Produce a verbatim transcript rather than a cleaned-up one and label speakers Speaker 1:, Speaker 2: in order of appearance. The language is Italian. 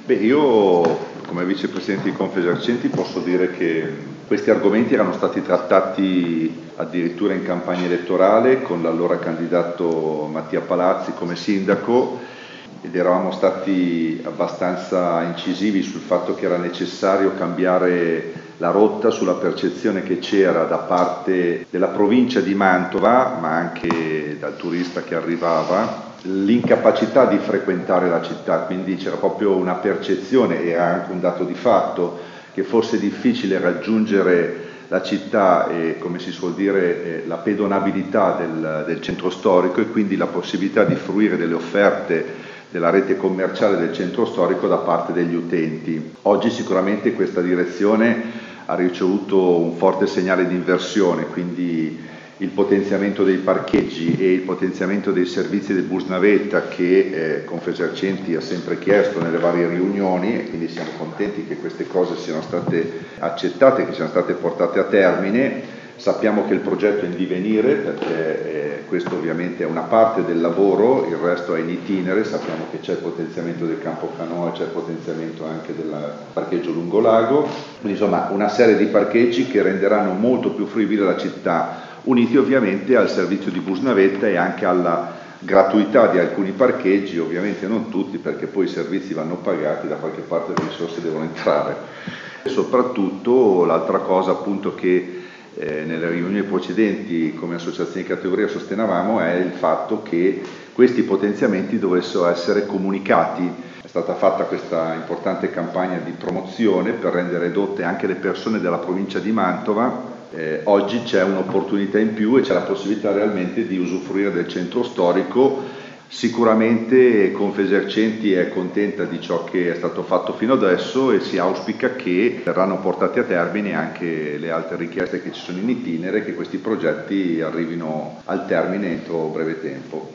Speaker 1: Beh, io come vicepresidente di Confesercenti posso dire che questi argomenti erano stati trattati addirittura in campagna elettorale con l'allora candidato Mattia Palazzi come sindaco ed eravamo stati abbastanza incisivi sul fatto che era necessario cambiare la rotta sulla percezione che c'era da parte della provincia di Mantova, ma anche dal turista che arrivava, l'incapacità di frequentare la città, quindi c'era proprio una percezione, era anche un dato di fatto, che fosse difficile raggiungere la città e, come si suol dire, la pedonabilità del, del centro storico e quindi la possibilità di fruire delle offerte della rete commerciale del centro storico da parte degli utenti. Oggi sicuramente questa direzione ha ricevuto un forte segnale di inversione, quindi il potenziamento dei parcheggi e il potenziamento dei servizi del bus navetta che eh, Confesercenti ha sempre chiesto nelle varie riunioni, e quindi siamo contenti che queste cose siano state accettate, che siano state portate a termine. Sappiamo che il progetto è in divenire perché eh, questo ovviamente è una parte del lavoro, il resto è in itinere, sappiamo che c'è il potenziamento del campo canoa, c'è il potenziamento anche del parcheggio lungo lago, quindi insomma una serie di parcheggi che renderanno molto più fruibile la città, uniti ovviamente al servizio di bus navetta e anche alla gratuità di alcuni parcheggi, ovviamente non tutti perché poi i servizi vanno pagati, da qualche parte le risorse devono entrare. E soprattutto l'altra cosa appunto che eh, nelle riunioni precedenti come associazione di categoria sostenevamo è il fatto che questi potenziamenti dovessero essere comunicati. È stata fatta questa importante campagna di promozione per rendere edotte anche le persone della provincia di Mantova. Eh, oggi c'è un'opportunità in più e c'è la possibilità realmente di usufruire del centro storico. Sicuramente Confesercenti è contenta di ciò che è stato fatto fino adesso e si auspica che verranno portate a termine anche le altre richieste che ci sono in itinere e che questi progetti arrivino al termine entro breve tempo.